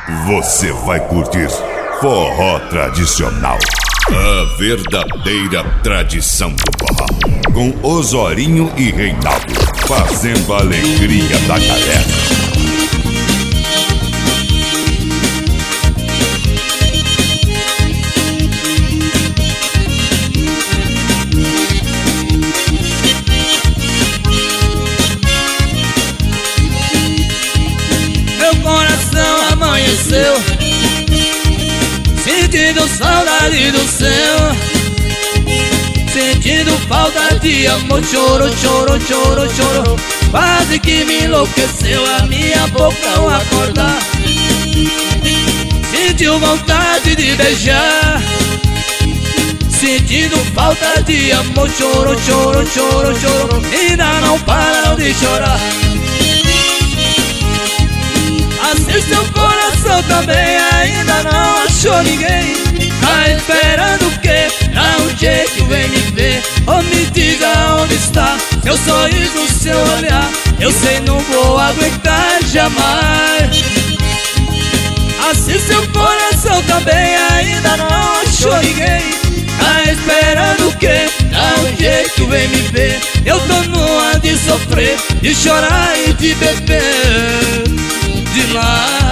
Você vai curtir forró tradicional. A verdadeira tradição do forró. Com Osorinho e Reinaldo, fazendo a alegria da galera. Meu coração amanheceu sentindo saudade do céu, sentindo falta de amor. Choro, choro, choro, choro. Quase que me enlouqueceu a minha boca ao acordar. Sentiu vontade de beijar, sentindo falta de amor. Choro, choro, choro, choro. Ainda não param de chorar. Assim seu coração também ainda não achou ninguém. Tá esperando o quê? Dá um jeito, vem me ver. Ou me diga onde está seu sorriso, seu olhar. Eu sei, não vou aguentar jamais. Assim seu coração também ainda não achou ninguém. Tá esperando o quê? Dá um jeito, vem me ver. Eu tô numa de sofrer, de chorar e de beber demais.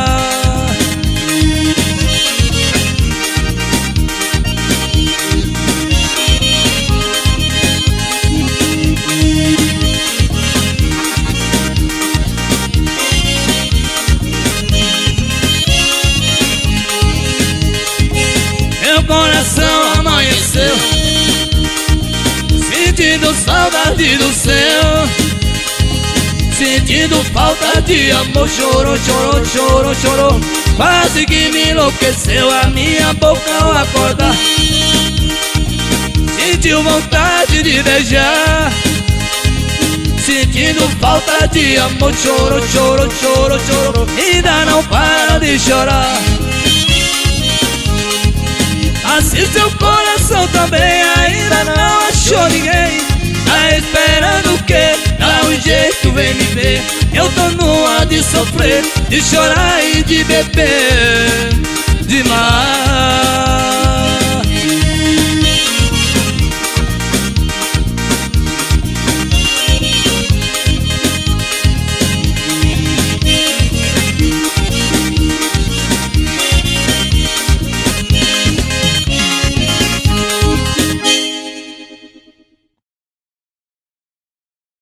Meu coração amanheceu sentindo saudade do céu, sentindo falta de amor. Chorou, chorou, chorou, chorou. Quase que me enlouqueceu a minha boca ao acordar. Sentiu vontade de beijar, sentindo falta de amor. Chorou, chorou, chorou, chorou. Ainda não para de chorar. Assim seu coração também ainda não achou ninguém. Tá esperando o quê? Dá um jeito, vem me ver. Eu tô numa de sofrer, de chorar e de beber demais.